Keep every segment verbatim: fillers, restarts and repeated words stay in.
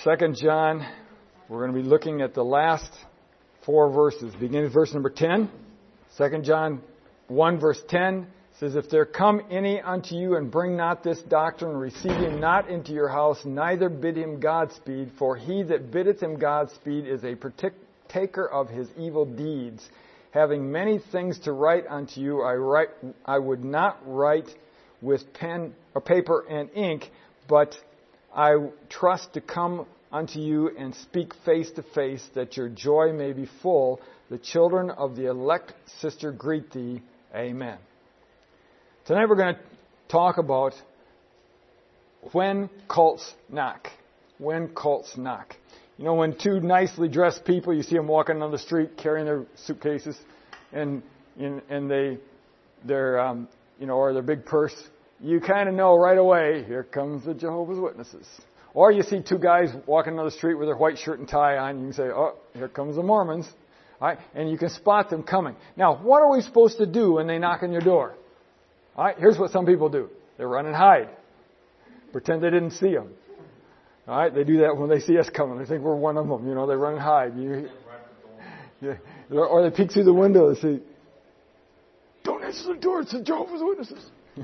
Second John, we're going to be looking at the last four verses, beginning with verse number ten. Second John one, verse ten says, If there come any unto you and bring not this doctrine, receive him not into your house, neither bid him Godspeed, for he that biddeth him Godspeed is a partaker of his evil deeds. Having many things to write unto you, I write, I would not write with pen or paper and ink, but I trust to come unto you and speak face to face, that your joy may be full. The children of the elect sister greet thee. Amen. Tonight we're going to talk about when cults knock. When cults knock. You know, when two nicely dressed people, you see them walking on the street carrying their suitcases, and and they, they're, um, you know, or their big purse. You kind of know right away, here comes the Jehovah's Witnesses. Or you see two guys walking on the street with their white shirt and tie on. You can say, oh, here comes the Mormons. All right? And you can spot them coming. Now, what are we supposed to do when they knock on your door? All right, here's what some people do. They run and hide. Pretend they didn't see them. All right, they do that when they see us coming. They think we're one of them. You know, they run and hide. You, yeah. Or they peek through the window and say, don't answer the door, it's the Jehovah's Witnesses.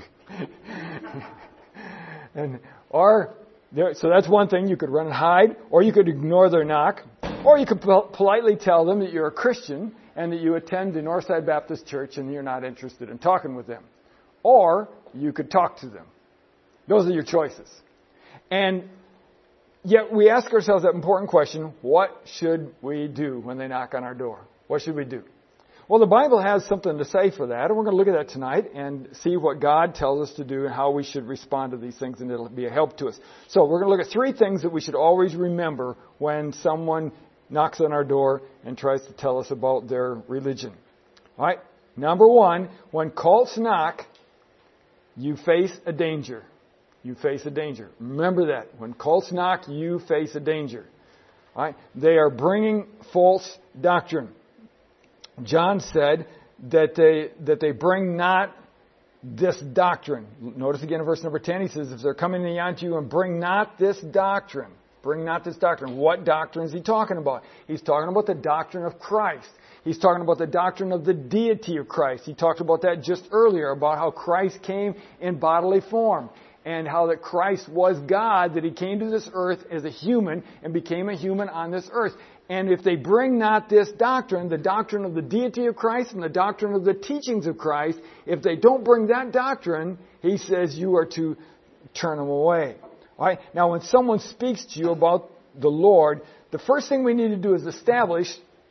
and or so that's one thing. You could run and hide, or you could ignore their knock, or you could pol- politely tell them that you're a Christian and that you attend the Northside Baptist Church and you're not interested in talking with them. Or you could talk to them. Those are your choices. And yet we ask ourselves that important question, what should we do when they knock on our door? What should we do? Well, the Bible has something to say for that, and we're going to look at that tonight and see what God tells us to do and how we should respond to these things, and it'll be a help to us. So we're going to look at three things that we should always remember when someone knocks on our door and tries to tell us about their religion. All right? Number one, when cults knock, you face a danger. You face a danger. Remember that. When cults knock, you face a danger. All right? They are bringing false doctrine. John said that they that they bring not this doctrine. Notice again in verse number ten, he says, if they're coming unto you and bring not this doctrine. Bring not this doctrine. What doctrine is he talking about? He's talking about the doctrine of Christ. He's talking about the doctrine of the deity of Christ. He talked about that just earlier, about how Christ came in bodily form. And how that Christ was God, that He came to this earth as a human and became a human on this earth. And if they bring not this doctrine, the doctrine of the deity of Christ and the doctrine of the teachings of Christ, if they don't bring that doctrine, He says you are to turn them away. All right? Now, when someone speaks to you about the Lord, the first thing we need to do is establish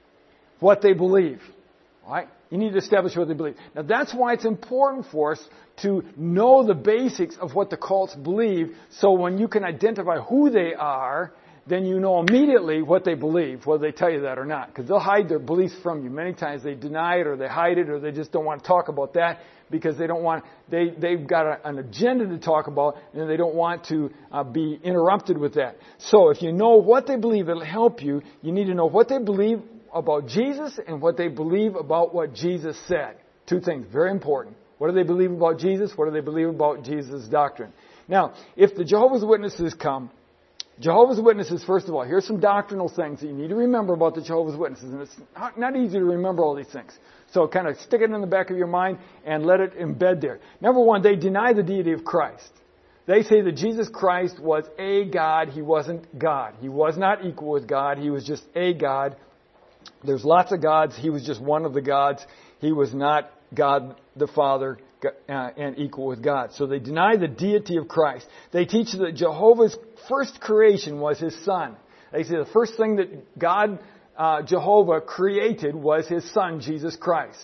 what they believe. All right? You need to establish what they believe. Now, that's why it's important for us to know the basics of what the cults believe, so when you can identify who they are, then you know immediately what they believe, whether they tell you that or not. Because they'll hide their beliefs from you. Many times they deny it, or they hide it, or they just don't want to talk about that because they don't want, they, they've got a, an agenda to talk about, and they don't want to uh, be interrupted with that. So if you know what they believe, it'll help you. You need to know what they believe about Jesus and what they believe about what Jesus said. Two things, very important. What do they believe about Jesus? What do they believe about Jesus' doctrine? Now, if the Jehovah's Witnesses come, Jehovah's Witnesses, first of all, here's some doctrinal things that you need to remember about the Jehovah's Witnesses. And it's not, not easy to remember all these things. So kind of stick it in the back of your mind and let it embed there. Number one, they deny the deity of Christ. They say that Jesus Christ was a God. He wasn't God. He was not equal with God. He was just a God. There's lots of gods. He was just one of the gods. He was not God the Father uh, and equal with God. So they deny the deity of Christ. They teach that Jehovah's first creation was His Son. They say the first thing that God, uh, Jehovah, created was His Son, Jesus Christ.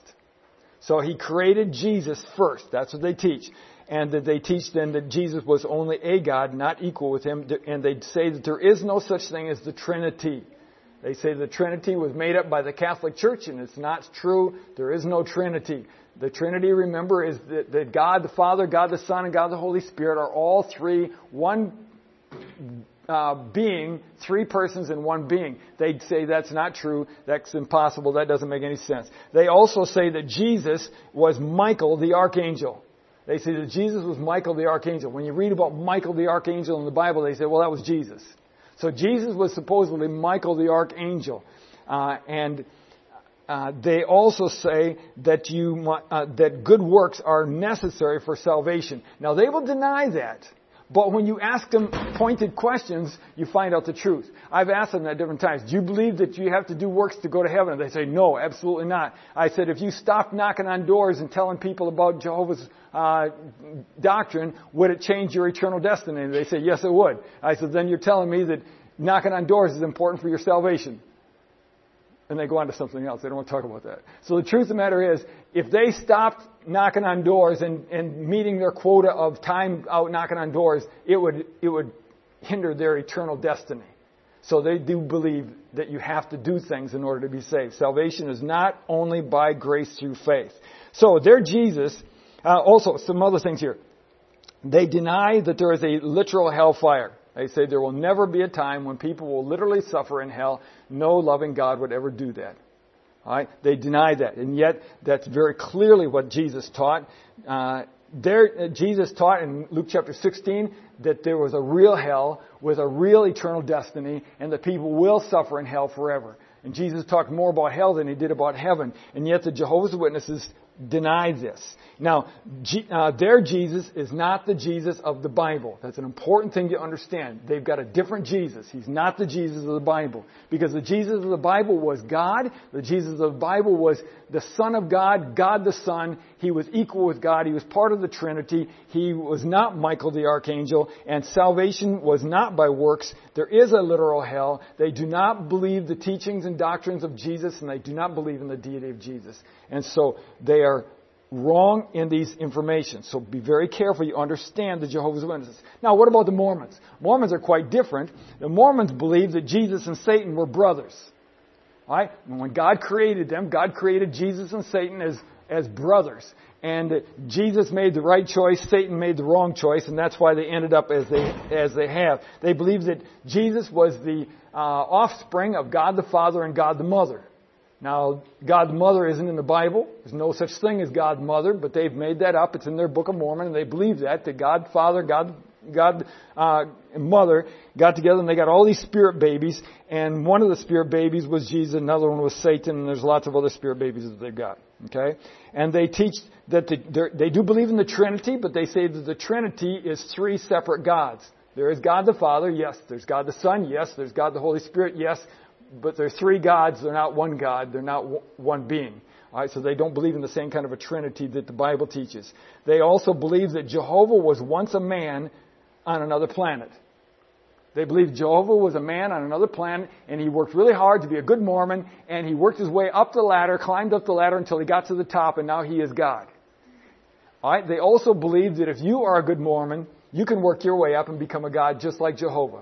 So He created Jesus first. That's what they teach. And that they teach then that Jesus was only a God, not equal with Him. And they say that there is no such thing as the Trinity. They say the Trinity was made up by the Catholic Church, and it's not true. There is no Trinity. The Trinity, remember, is that, that God the Father, God the Son, and God the Holy Spirit are all three one uh, being, three persons in one being. They say that's not true. That's impossible. That doesn't make any sense. They also say that Jesus was Michael the Archangel. They say that Jesus was Michael the Archangel. When you read about Michael the Archangel in the Bible, they say, well, that was Jesus. So Jesus was supposedly Michael the archangel. Uh, and uh, they also say that you uh, that good works are necessary for salvation. Now they will deny that. But when you ask them pointed questions, you find out the truth. I've asked them at different times, do you believe that you have to do works to go to heaven? And they say, no, absolutely not. I said, if you stopped knocking on doors and telling people about Jehovah's uh, doctrine, would it change your eternal destiny? And they say, yes, it would. I said, then you're telling me that knocking on doors is important for your salvation. And they go on to something else. They don't want to talk about that. So the truth of the matter is, if they stopped knocking on doors and, and meeting their quota of time out knocking on doors, it would it would hinder their eternal destiny. So they do believe that you have to do things in order to be saved. Salvation is not only by grace through faith. So their Jesus, uh, also some other things here. They deny that there is a literal hellfire. They say there will never be a time when people will literally suffer in hell. No loving God would ever do that. All right? They deny that. And yet, that's very clearly what Jesus taught. Uh, there, uh, Jesus taught in Luke chapter sixteen that there was a real hell with a real eternal destiny, and that people will suffer in hell forever. And Jesus talked more about hell than he did about heaven. And yet the Jehovah's Witnesses deny this. Now, G, uh, their Jesus is not the Jesus of the Bible. That's an important thing to understand. They've got a different Jesus. He's not the Jesus of the Bible. Because the Jesus of the Bible was God. The Jesus of the Bible was the Son of God, God the Son. He was equal with God. He was part of the Trinity. He was not Michael the Archangel. And salvation was not by works. There is a literal hell. They do not believe the teachings and doctrines of Jesus, and they do not believe in the deity of Jesus. And so they are wrong in these information. So be very careful you understand the Jehovah's Witnesses. Now, what about the Mormons? Mormons are quite different. The Mormons believe that Jesus and Satan were brothers. All right? And when God created them, God created Jesus and Satan as, as brothers. And Jesus made the right choice, Satan made the wrong choice, and that's why they ended up as they as they have. They believe that Jesus was the uh, offspring of God the Father and God the Mother. Now, God the Mother isn't in the Bible. There's no such thing as God the Mother, but they've made that up. It's in their Book of Mormon, and they believe that, that God Father, God God uh, and Mother got together, and they got all these spirit babies, and one of the spirit babies was Jesus, another one was Satan, and there's lots of other spirit babies that they've got. Okay? And they teach that the, they do believe in the Trinity, but they say that the Trinity is three separate gods. There is God the Father, yes. There's God the Son, yes. There's God the Holy Spirit, yes. But they're three gods. They're not one God. They're not one being. All right, so they don't believe in the same kind of a Trinity that the Bible teaches. They also believe that Jehovah was once a man on another planet. They believe Jehovah was a man on another planet, and he worked really hard to be a good Mormon, and he worked his way up the ladder, climbed up the ladder until he got to the top, and now he is God. All right, they also believe that if you are a good Mormon, you can work your way up and become a God just like Jehovah.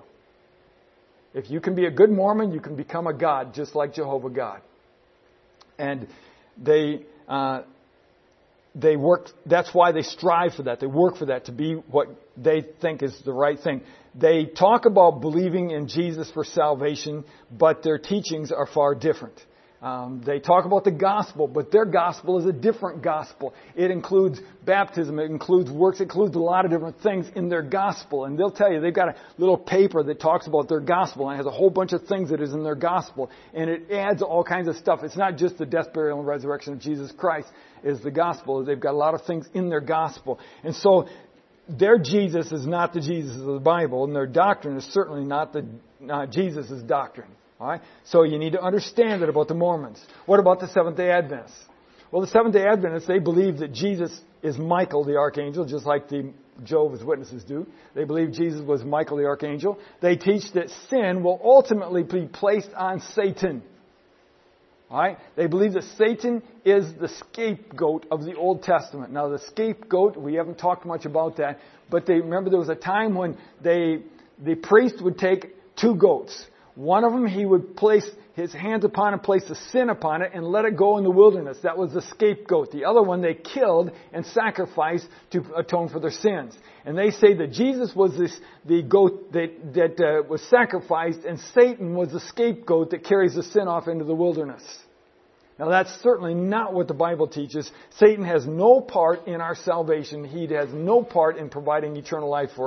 If you can be a good Mormon, you can become a God just like Jehovah God. And they uh, they work. That's why they strive for that. They work for that to be what they think is the right thing. They talk about believing in Jesus for salvation, but their teachings are far different. Um, they talk about the gospel, but their gospel is a different gospel. It includes baptism, it includes works, it includes a lot of different things in their gospel. And they'll tell you, they've got a little paper that talks about their gospel, and it has a whole bunch of things that is in their gospel. And it adds all kinds of stuff. It's not just the death, burial, and resurrection of Jesus Christ is the gospel. They've got a lot of things in their gospel. And so their Jesus is not the Jesus of the Bible, and their doctrine is certainly not the uh, Jesus' doctrine. All right? So you need to understand that about the Mormons. What about the Seventh-day Adventists? Well, the Seventh-day Adventists, they believe that Jesus is Michael the Archangel, just like the Jehovah's Witnesses do. They believe Jesus was Michael the Archangel. They teach that sin will ultimately be placed on Satan. All right? They believe that Satan is the scapegoat of the Old Testament. Now, the scapegoat, we haven't talked much about that, but they remember there was a time when they, the priest would take two goats. One of them, he would place his hands upon and place the sin upon it and let it go in the wilderness. That was the scapegoat. The other one they killed and sacrificed to atone for their sins. And they say that Jesus was this, the goat that, that uh, was sacrificed, and Satan was the scapegoat that carries the sin off into the wilderness. Now that's certainly not what the Bible teaches. Satan has no part in our salvation. He has no part in providing eternal life for us.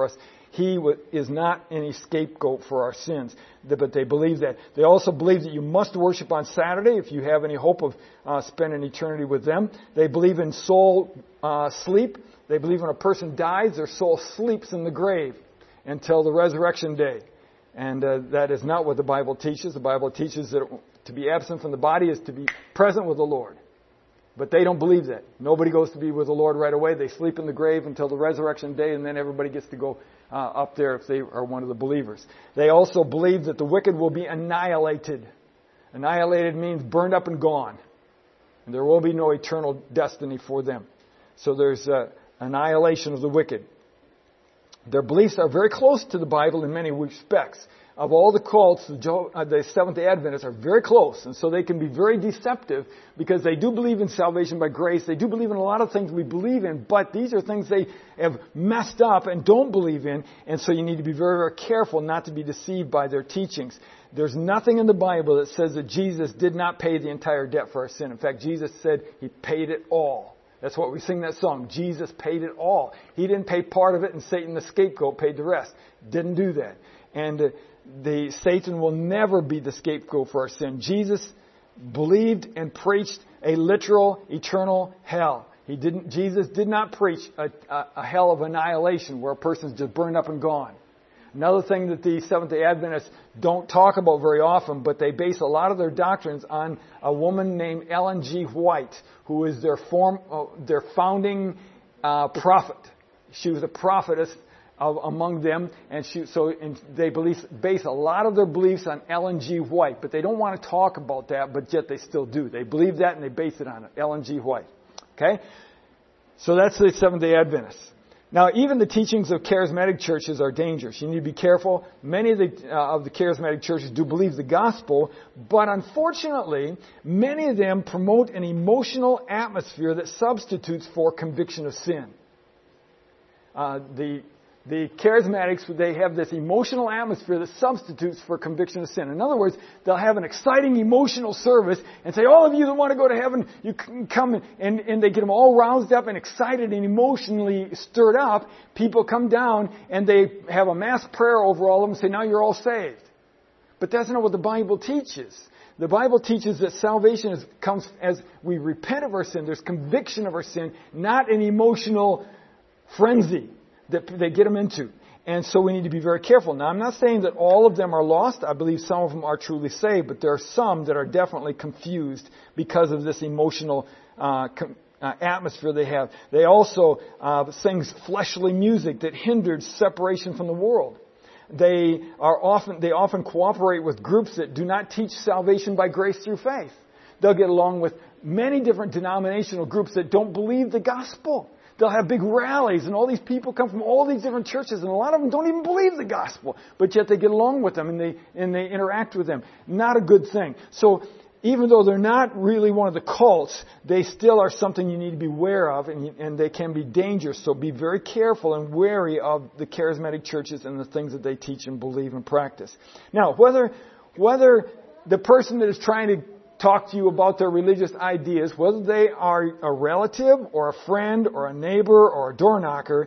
He w- is not any scapegoat for our sins. But they believe that. They also believe that you must worship on Saturday if you have any hope of uh, spending eternity with them. They believe in soul uh, sleep. They believe when a person dies, their soul sleeps in the grave until the resurrection day. And uh, that is not what the Bible teaches. The Bible teaches that to be absent from the body is to be present with the Lord. But they don't believe that. Nobody goes to be with the Lord right away. They sleep in the grave until the resurrection day, and then everybody gets to go uh, up there if they are one of the believers. They also believe that the wicked will be annihilated. Annihilated means burned up and gone. And there will be no eternal destiny for them. So there's uh, annihilation of the wicked. Their beliefs are very close to the Bible in many respects. Of all the cults, the, Jo- uh, the Seventh-day Adventists are very close, and so they can be very deceptive because they do believe in salvation by grace. They do believe in a lot of things we believe in, but these are things they have messed up and don't believe in, and so you need to be very, very careful not to be deceived by their teachings. There's nothing in the Bible that says that Jesus did not pay the entire debt for our sin. In fact, Jesus said He paid it all. That's what we sing that song. Jesus paid it all. He didn't pay part of it, and Satan, the scapegoat, paid the rest. Didn't do that. And uh, the Satan will never be the scapegoat for our sin. Jesus believed and preached a literal, eternal hell. He didn't. Jesus did not preach a, a, a hell of annihilation where a person's just burned up and gone. Another thing that the Seventh-day Adventists don't talk about very often, but they base a lot of their doctrines on a woman named Ellen G. White, who is their form, uh, their founding uh, prophet. She was a prophetess of, among them, and she, so and they believe, base a lot of their beliefs on Ellen G. White, but they don't want to talk about that, but yet they still do. They believe that and they base it on it. Ellen G. White. Okay? So that's the Seventh-day Adventists. Now, even the teachings of charismatic churches are dangerous. You need to be careful. Many of the, uh, of the charismatic churches do believe the gospel, but unfortunately, many of them promote an emotional atmosphere that substitutes for conviction of sin. Uh, the The charismatics, they have this emotional atmosphere that substitutes for conviction of sin. In other words, they'll have an exciting emotional service and say, all of you that want to go to heaven, you can come. And, and they get them all roused up and excited and emotionally stirred up. People come down and they have a mass prayer over all of them and say, now you're all saved. But that's not what the Bible teaches. The Bible teaches that salvation is, comes as we repent of our sin. There's conviction of our sin, not an emotional frenzy that they get them into. And so we need to be very careful. Now, I'm not saying that all of them are lost. I believe some of them are truly saved, but there are some that are definitely confused because of this emotional uh, com- uh, atmosphere they have. They also uh, sing fleshly music that hinders separation from the world. They are often they often cooperate with groups that do not teach salvation by grace through faith. They'll get along with many different denominational groups that don't believe the gospel. They'll have big rallies, and all these people come from all these different churches, and a lot of them don't even believe the gospel, but yet they get along with them and they and they interact with them. Not a good thing. So even though they're not really one of the cults, they still are something you need to be aware of, and, and they can be dangerous. So be very careful and wary of the charismatic churches and the things that they teach and believe and practice. Now, whether whether the person that is trying to talk to you about their religious ideas, whether they are a relative or a friend or a neighbor or a door knocker,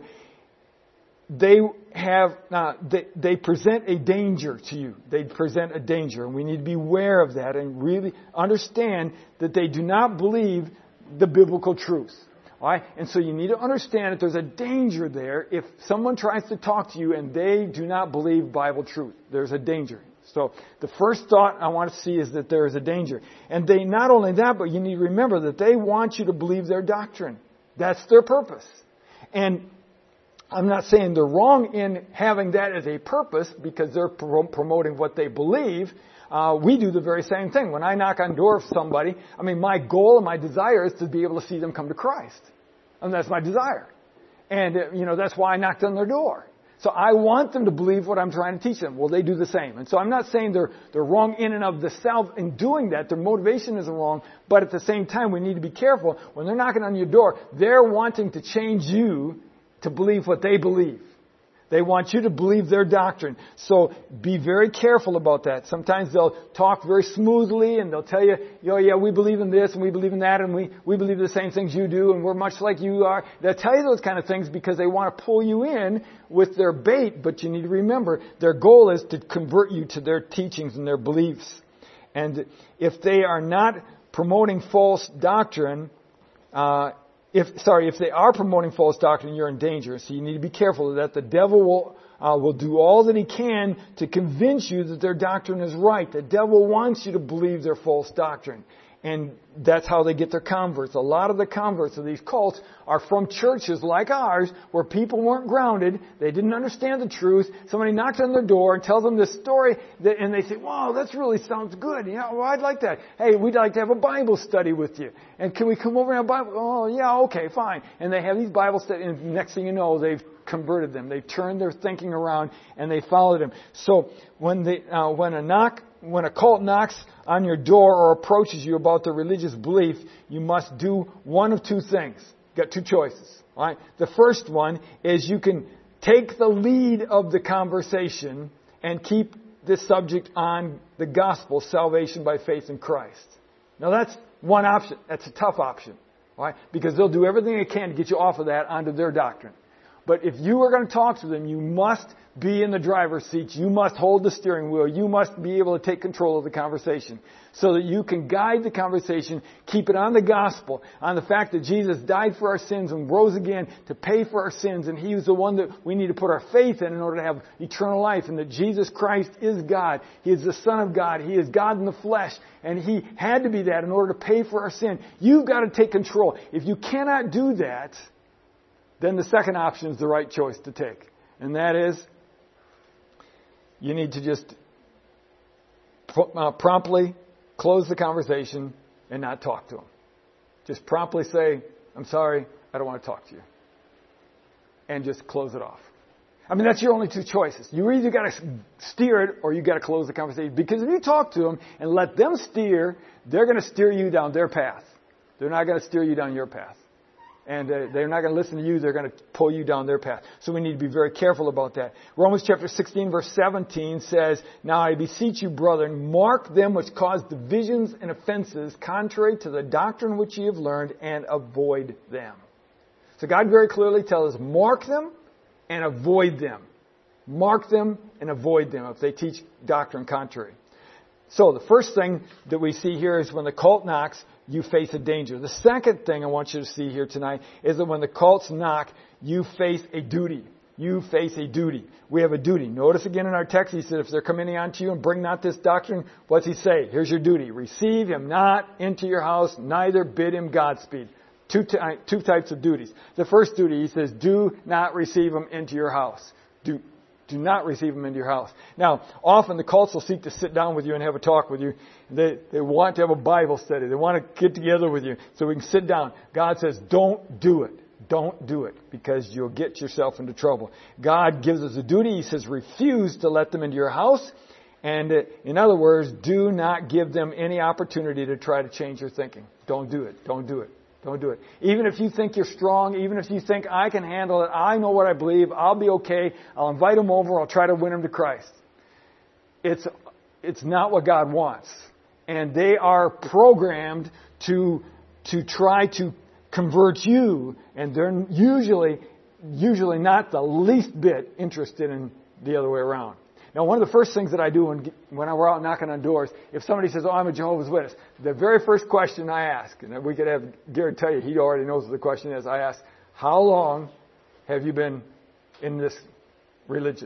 they have uh, they, they present a danger to you. They present a danger, and we need to be aware of that and really understand that they do not believe the biblical truths. All right? And so you need to understand that there's a danger there if someone tries to talk to you and they do not believe Bible truth. There's a danger. So the first thought I want to see is that there is a danger. And they, not only that, but you need to remember that they want you to believe their doctrine. That's their purpose. And I'm not saying they're wrong in having that as a purpose because they're pro- promoting what they believe. Uh, we do the very same thing. When I knock on the door of somebody, I mean, my goal and my desire is to be able to see them come to Christ. And that's my desire. And, uh, you know, that's why I knocked on their door. So I want them to believe what I'm trying to teach them. Well, they do the same. And so I'm not saying they're they're wrong in and of themselves in doing that. Their motivation isn't wrong. But at the same time, we need to be careful. When they're knocking on your door, they're wanting to change you to believe what they believe. They want you to believe their doctrine. So be very careful about that. Sometimes they'll talk very smoothly and they'll tell you, oh yeah, we believe in this and we believe in that and we, we believe the same things you do and we're much like you are. They'll tell you those kind of things because they want to pull you in with their bait, but you need to remember their goal is to convert you to their teachings and their beliefs. And if they are not promoting false doctrine, uh, If, sorry, if they are promoting false doctrine, you're in danger. So you need to be careful of that. The devil will, uh, will do all that he can to convince you that their doctrine is right. The devil wants you to believe their false doctrine. And that's how they get their converts. A lot of the converts of these cults are from churches like ours where people weren't grounded. They didn't understand the truth. Somebody knocks on their door and tells them this story that, and they say, wow, that really sounds good. Yeah, well, I'd like that. Hey, we'd like to have a Bible study with you. And can we come over and have a Bible? Oh, yeah, okay, fine. And they have these Bible studies, and next thing you know, they've converted them. They've turned their thinking around and they followed him. So when they, uh, when a knock, when a cult knocks on your door or approaches you about their religious belief, you must do one of two things. You've got two choices. All right? The first one is you can take the lead of the conversation and keep the subject on the gospel, salvation by faith in Christ. Now that's one option. That's a tough option. All right? Because they'll do everything they can to get you off of that onto their doctrine. But if you are going to talk to them, you must be in the driver's seat. You must hold the steering wheel. You must be able to take control of the conversation so that you can guide the conversation, keep it on the gospel, on the fact that Jesus died for our sins and rose again to pay for our sins, and He was the one that we need to put our faith in in order to have eternal life, and that Jesus Christ is God. He is the Son of God. He is God in the flesh, and He had to be that in order to pay for our sin. You've got to take control. If you cannot do that, then the second option is the right choice to take. And that is, you need to just uh, promptly close the conversation and not talk to them. Just promptly say, I'm sorry, I don't want to talk to you. And just close it off. I mean, that's your only two choices. You either got to steer it or you got to close the conversation. Because if you talk to them and let them steer, they're going to steer you down their path. They're not going to steer you down your path. And uh, they're not going to listen to you. They're going to pull you down their path. So we need to be very careful about that. Romans chapter sixteen verse seventeen says, Now I beseech you, brethren, mark them which cause divisions and offenses contrary to the doctrine which ye have learned, and avoid them. So God very clearly tells us, mark them and avoid them. Mark them and avoid them if they teach doctrine contrary. So the first thing that we see here is when the cult knocks, you face a danger. The second thing I want you to see here tonight is that when the cults knock, you face a duty. You face a duty. We have a duty. Notice again in our text, he said, if they're coming unto you and bring not this doctrine, what's he say? Here's your duty. Receive him not into your house, neither bid him Godspeed. Two, t- two types of duties. The first duty, he says, do not receive him into your house. Do Do not receive them into your house. Now, often the cults will seek to sit down with you and have a talk with you. They, they want to have a Bible study. They want to get together with you so we can sit down. God says, don't do it. Don't do it because you'll get yourself into trouble. God gives us a duty. He says, refuse to let them into your house. And in other words, do not give them any opportunity to try to change your thinking. Don't do it. Don't do it. Don't do it. Even if you think you're strong, even if you think I can handle it, I know what I believe, I'll be okay, I'll invite them over, I'll try to win them to Christ. It's, it's not what God wants. And they are programmed to, to try to convert you, and they're usually, usually not the least bit interested in the other way around. Now, one of the first things that I do when, when we're out knocking on doors, if somebody says, oh, I'm a Jehovah's Witness, the very first question I ask, and we could have Garrett tell you, he already knows what the question is, I ask, how long have you been in this religion?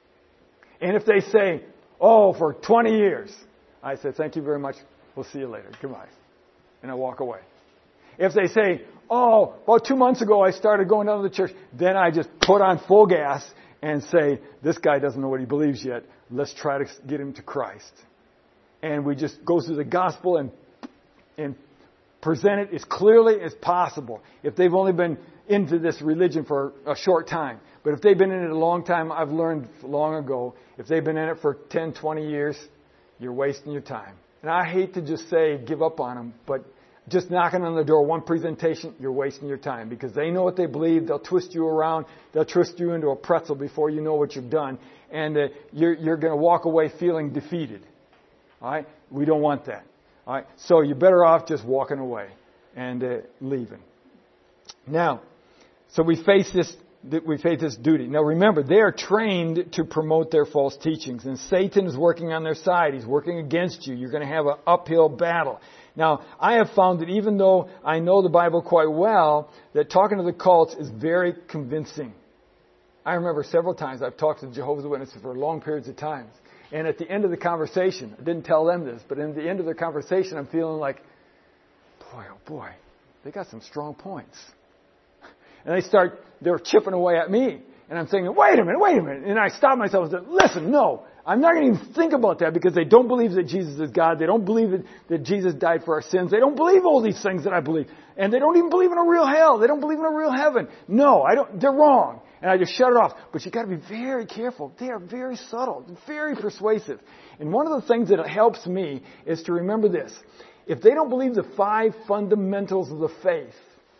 And if they say, oh, for twenty years, I say, thank you very much, we'll see you later, goodbye. And I walk away. If they say, oh, about two months ago I started going down to the church, then I just put on full gas and say, this guy doesn't know what he believes yet. Let's try to get him to Christ. And we just go through the gospel and and present it as clearly as possible. If they've only been into this religion for a short time. But if they've been in it a long time, I've learned long ago, if they've been in it for ten, twenty years, you're wasting your time. And I hate to just say give up on them, but just knocking on the door, one presentation, you're wasting your time because they know what they believe. They'll twist you around. They'll twist you into a pretzel before you know what you've done. And uh, you're, you're going to walk away feeling defeated. All right? We don't want that. All right? So you're better off just walking away and uh, leaving. Now, so we face this we face this duty. Now remember, they are trained to promote their false teachings. And Satan is working on their side. He's working against you. You're going to have an uphill battle. Now, I have found that even though I know the Bible quite well, that talking to the cults is very convincing. I remember several times I've talked to Jehovah's Witnesses for long periods of times. And at the end of the conversation, I didn't tell them this, but at the end of the conversation, I'm feeling like, boy, oh boy, they got some strong points. And they start, they're chipping away at me. And I'm saying, wait a minute, wait a minute. And I stop myself and say, listen, no, I'm not going to even think about that because they don't believe that Jesus is God. They don't believe that, that Jesus died for our sins. They don't believe all these things that I believe. And they don't even believe in a real hell. They don't believe in a real heaven. No, I don't, they're wrong. And I just shut it off. But you got to be very careful. They are very subtle, very persuasive. And one of the things that helps me is to remember this. If they don't believe the five fundamentals of the faith,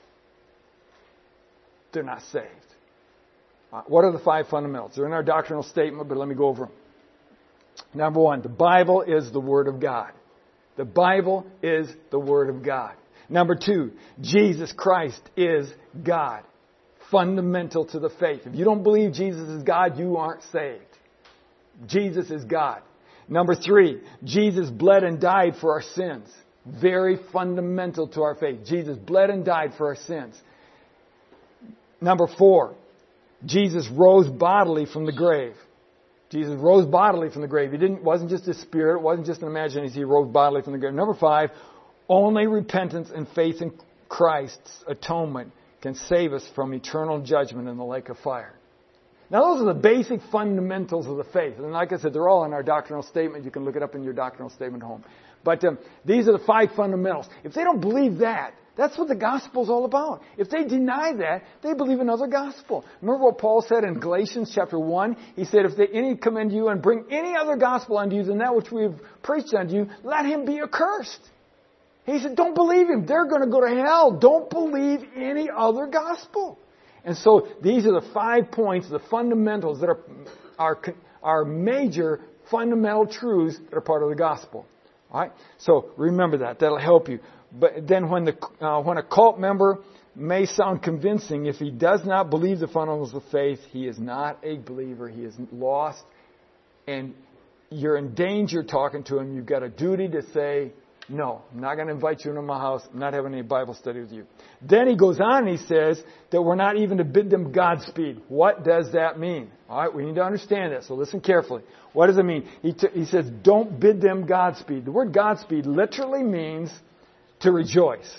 they're not saved. Uh, what are the five fundamentals? They're in our doctrinal statement, but let me go over them. Number one, the Bible is the Word of God. The Bible is the Word of God. Number two, Jesus Christ is God. Fundamental to the faith. If you don't believe Jesus is God, you aren't saved. Jesus is God. Number three, Jesus bled and died for our sins. Very fundamental to our faith. Jesus bled and died for our sins. Number four, Jesus rose bodily from the grave. Jesus rose bodily from the grave. He didn't, wasn't just a spirit. It wasn't just an imagination. He rose bodily from the grave. Number five, only repentance and faith in Christ's atonement can save us from eternal judgment in the lake of fire. Now, those are the basic fundamentals of the faith. And like I said, they're all in our doctrinal statement. You can look it up in your doctrinal statement home. But um, these are the five fundamentals. If they don't believe that, that's what the gospel's all about. If they deny that, they believe another gospel. Remember what Paul said in Galatians chapter one? He said, if they, any come unto you and bring any other gospel unto you than that which we have preached unto you, let him be accursed. He said, don't believe him. They're going to go to hell. Don't believe any other gospel. And so these are the five points, the fundamentals that are, are, are major fundamental truths that are part of the gospel. All right? So remember that. That'll help you. But then when the uh, when a cult member may sound convincing, if he does not believe the fundamentals of faith, he is not a believer. He is lost. And you're in danger talking to him. You've got a duty to say, no, I'm not going to invite you into my house. I'm not having any Bible study with you. Then he goes on and he says that we're not even to bid them Godspeed. What does that mean? All right, we need to understand that. So listen carefully. What does it mean? He, t- he says, don't bid them Godspeed. The word Godspeed literally means to rejoice.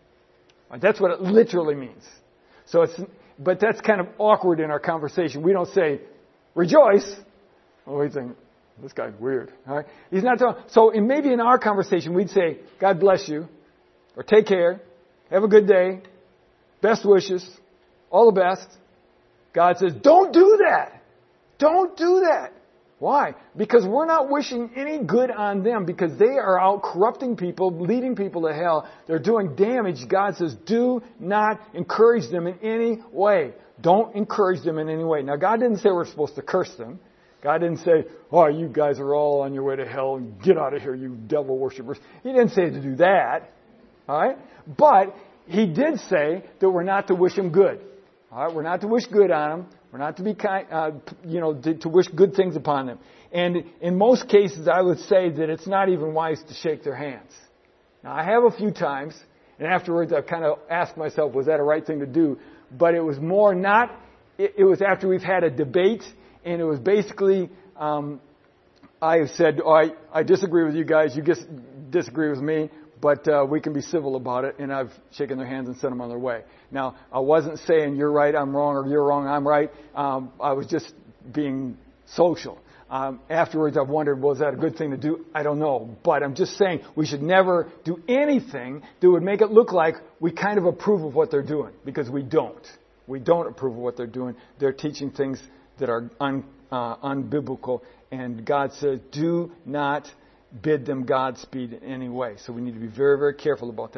That's what it literally means. So it's, but that's kind of awkward in our conversation. We don't say, rejoice. Oh, we think, this guy's weird. All right? He's not talking. So in, maybe in our conversation, we'd say, God bless you, or take care, have a good day, best wishes, all the best. God says, don't do that. Don't do that. Why? Because we're not wishing any good on them because they are out corrupting people, leading people to hell. They're doing damage. God says, do not encourage them in any way. Don't encourage them in any way. Now, God didn't say we're supposed to curse them. God didn't say, oh, you guys are all on your way to hell and get out of here, you devil worshippers. He didn't say to do that. All right? But He did say that we're not to wish them good. All right? We're not to wish good on them. We're not to be kind, uh, you know, to, to wish good things upon them. And in most cases, I would say that it's not even wise to shake their hands. Now, I have a few times, and afterwards I've kind of asked myself, was that a right thing to do? But it was more not, it, it was after we've had a debate, and it was basically, um, I said, oh, I, I disagree with you guys, you just disagree with me, but uh, we can be civil about it, and I've shaken their hands and sent them on their way. Now, I wasn't saying you're right, I'm wrong, or you're wrong, I'm right. Um, I was just being social. Um, afterwards, I've wondered, well, is that a good thing to do? I don't know. But I'm just saying we should never do anything that would make it look like we kind of approve of what they're doing, because we don't. We don't approve of what they're doing. They're teaching things that are un, uh, unbiblical, and God says, do not bid them Godspeed in any way. So we need to be very, very careful about that.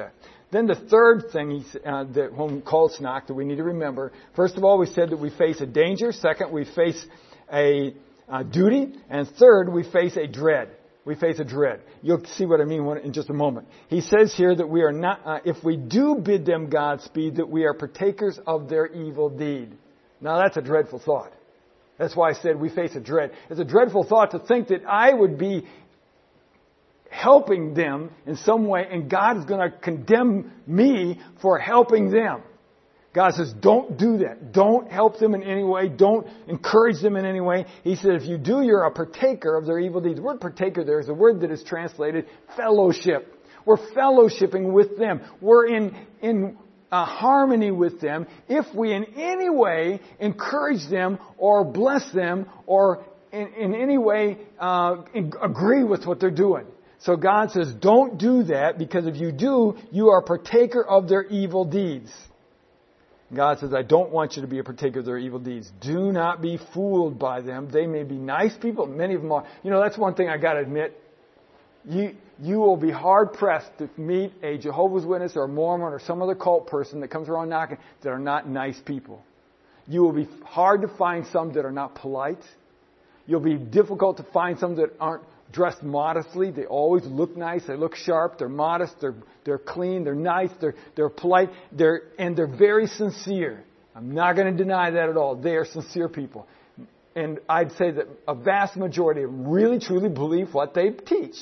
Then the third thing he, uh, that when cults knock that we need to remember, first of all, we said that we face a danger. Second, we face a, a duty. And third, we face a dread. We face a dread. You'll see what I mean in just a moment. He says here that we are not, uh, if we do bid them Godspeed, that we are partakers of their evil deed. Now that's a dreadful thought. That's why I said we face a dread. It's a dreadful thought to think that I would be helping them in some way, and God is going to condemn me for helping them. God says, don't do that. Don't help them in any way. Don't encourage them in any way. He said, if you do, you're a partaker of their evil deeds. The word partaker there is a word that is translated fellowship. We're fellowshipping with them. We're in, in uh, harmony with them if we in any way encourage them or bless them or in, in any way uh, in, agree with what they're doing. So God says, don't do that, because if you do, you are a partaker of their evil deeds. God says, I don't want you to be a partaker of their evil deeds. Do not be fooled by them. They may be nice people. Many of them are. You know, that's one thing I got to admit. You, you will be hard pressed to meet a Jehovah's Witness or a Mormon or some other cult person that comes around knocking that are not nice people. You will be hard to find some that are not polite. You'll be difficult to find some that aren't dressed modestly. They always look nice. They look sharp. They're modest. They're they're clean. They're nice. They're they're polite. They're and they're very sincere. I'm not going to deny that at all. They are sincere people, and I'd say that a vast majority really truly believe what they teach.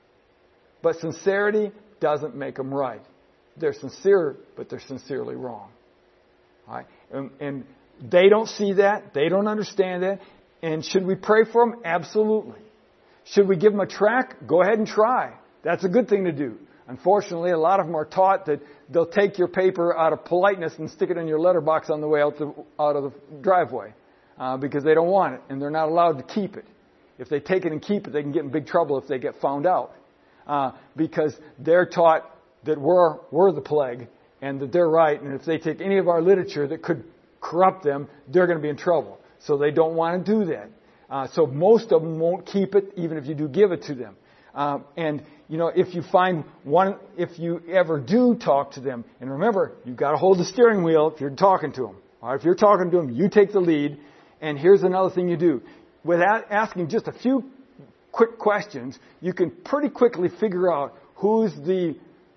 But sincerity doesn't make them right. They're sincere, but they're sincerely wrong. All right, and, and they don't see that. They don't understand that. And should we pray for them? Absolutely. Should we give them a tract? Go ahead and try. That's a good thing to do. Unfortunately, a lot of them are taught that they'll take your paper out of politeness and stick it in your letterbox on the way out, the, out of the driveway uh, because they don't want it and they're not allowed to keep it. If they take it and keep it, they can get in big trouble if they get found out uh, because they're taught that we're, we're the plague and that they're right, and if they take any of our literature that could corrupt them, they're going to be in trouble. So they don't want to do that. Uh, so most of them won't keep it, even if you do give it to them. Um, and, you know, if you find one, if you ever do talk to them, and remember, you've got to hold the steering wheel if you're talking to them. All right, if you're talking to them, you take the lead. And here's another thing you do. Without asking just a few quick questions, you can pretty quickly figure out who's the,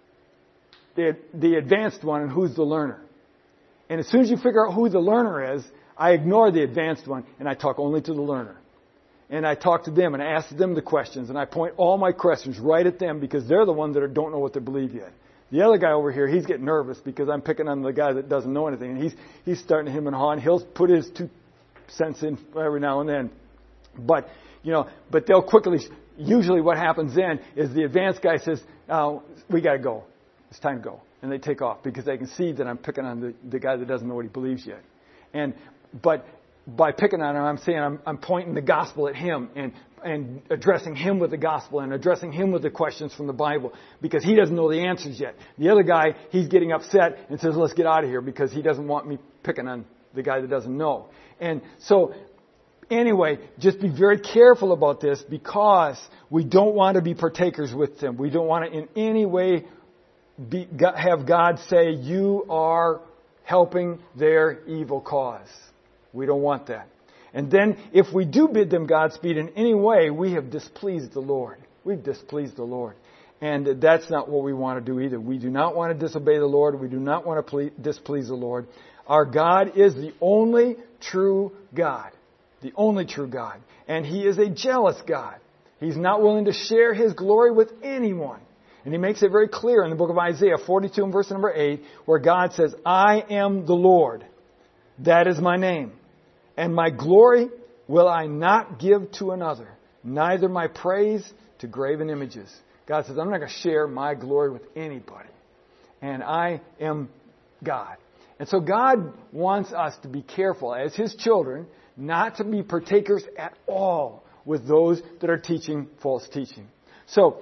the, the advanced one and who's the learner. And as soon as you figure out who the learner is, I ignore the advanced one and I talk only to the learner. And I talk to them and I ask them the questions and I point all my questions right at them because they're the ones that are, don't know what to believe yet. The other guy over here, he's getting nervous because I'm picking on the guy that doesn't know anything, and he's he's starting to him and haw, and he'll put his two cents in every now and then. But you know, but they'll quickly. Usually, what happens then is the advanced guy says, oh, "We got to go. It's time to go," and they take off because they can see that I'm picking on the the guy that doesn't know what he believes yet. And but by picking on him, I'm saying I'm, I'm pointing the gospel at him and and addressing him with the gospel and addressing him with the questions from the Bible because he doesn't know the answers yet. The other guy, he's getting upset and says, "Let's get out of here," because he doesn't want me picking on the guy that doesn't know. And so, anyway, just be very careful about this because we don't want to be partakers with them. We don't want to in any way be, have God say, "You are helping their evil cause." We don't want that. And then if we do bid them Godspeed in any way, we have displeased the Lord. We've displeased the Lord. And that's not what we want to do either. We do not want to disobey the Lord. We do not want to ple- displease the Lord. Our God is the only true God. The only true God. And He is a jealous God. He's not willing to share His glory with anyone. And He makes it very clear in the book of Isaiah forty-two and verse number eight, where God says, "I am the Lord. That is my name. And my glory will I not give to another, neither my praise to graven images." God says, I'm not going to share my glory with anybody. And I am God. And so God wants us to be careful as His children not to be partakers at all with those that are teaching false teaching. So,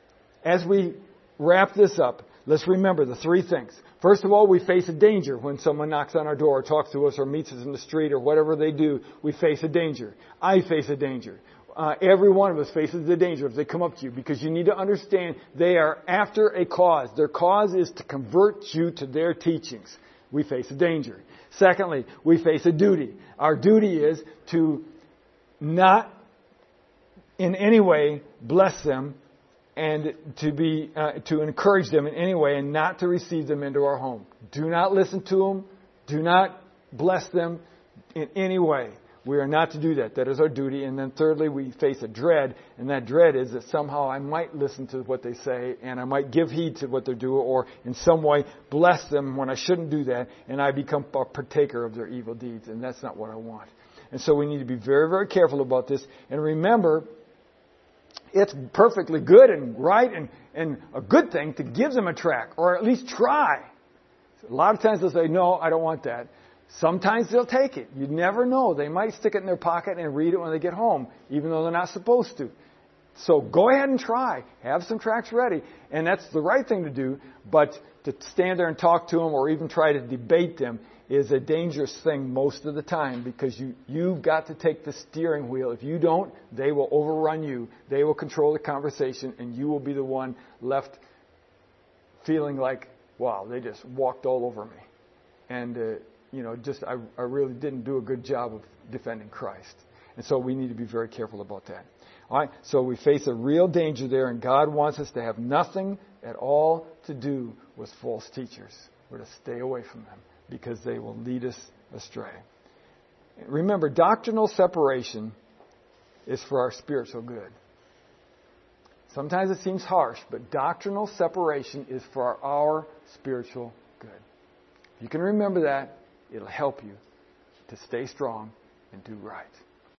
as we wrap this up, let's remember the three things. First of all, we face a danger when someone knocks on our door or talks to us or meets us in the street or whatever they do. We face a danger. I face a danger. Uh, every one of us faces the danger if they come up to you, because you need to understand they are after a cause. Their cause is to convert you to their teachings. We face a danger. Secondly, we face a duty. Our duty is to not in any way bless them and to be uh, to encourage them in any way and not to receive them into our home. Do not listen to them. Do not bless them in any way. We are not to do that. That is our duty. And then thirdly, we face a dread, and that dread is that somehow I might listen to what they say and I might give heed to what they're doing, or in some way bless them when I shouldn't do that, and I become a partaker of their evil deeds, and that's not what I want. And so we need to be very, very careful about this. And remember, it's perfectly good and right and, and a good thing to give them a tract, or at least try. A lot of times they'll say, no, I don't want that. Sometimes they'll take it. You never know. They might stick it in their pocket and read it when they get home, even though they're not supposed to. So go ahead and try. Have some tracts ready. And that's the right thing to do. But to stand there and talk to them or even try to debate them is a dangerous thing most of the time, because you, you've got to take the steering wheel. If you don't, they will overrun you. They will control the conversation, and you will be the one left feeling like, wow, they just walked all over me. And, uh, you know, just I, I really didn't do a good job of defending Christ. And so we need to be very careful about that. All right, so we face a real danger there, and God wants us to have nothing at all to do with false teachers. We're to stay away from them, because they will lead us astray. Remember, doctrinal separation is for our spiritual good. Sometimes it seems harsh, but doctrinal separation is for our spiritual good. If you can remember that, it'll help you to stay strong and do right.